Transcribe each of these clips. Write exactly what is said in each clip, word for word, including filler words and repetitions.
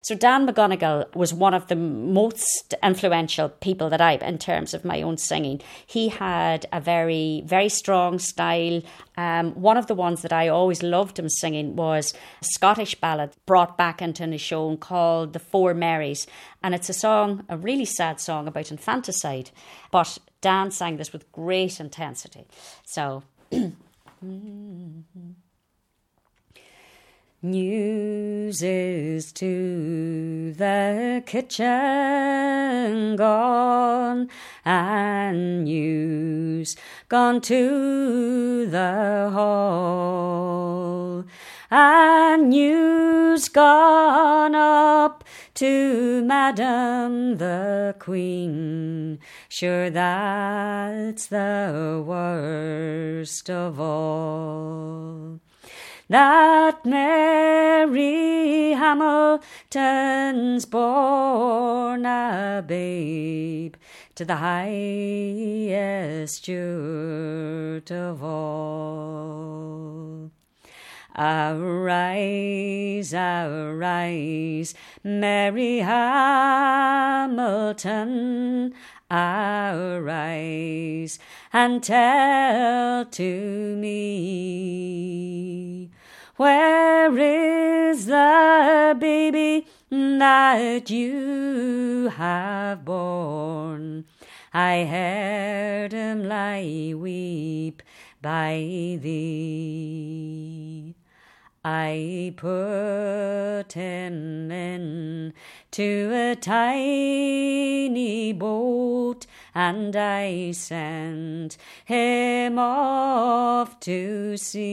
So Dan McGonigal was one of the most influential people that I, in terms of my own singing. He had a very, very strong style. Um, one of the ones that I always loved him singing was a Scottish ballad brought back into a show called The Four Marys. And it's a song, a really sad song about infanticide. But Dan sang this with great intensity. So... News is to the kitchen gone, and news gone to the hall, and news gone up to Madam the Queen. Sure, that's the worst of all. That Mary Hamilton's born a babe to the highest steward of all. Arise, arise, Mary Hamilton, arise and tell to me, where is the baby that you have born? I heard him lie weep by thee. I put him in to a tiny boat, and I sent him off to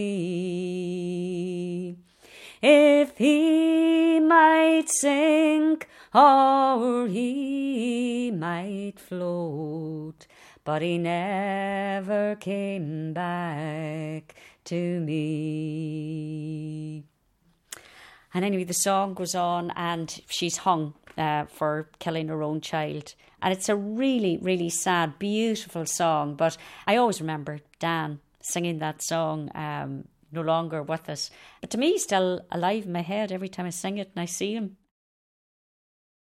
sea. If he might sink or he might float, but he never came back to me. And anyway, the song goes on, and she's hung uh, for killing her own child. And it's a really, really sad, beautiful song. But I always remember Dan singing that song, um, no longer with us. But to me, he's still alive in my head every time I sing it and I see him.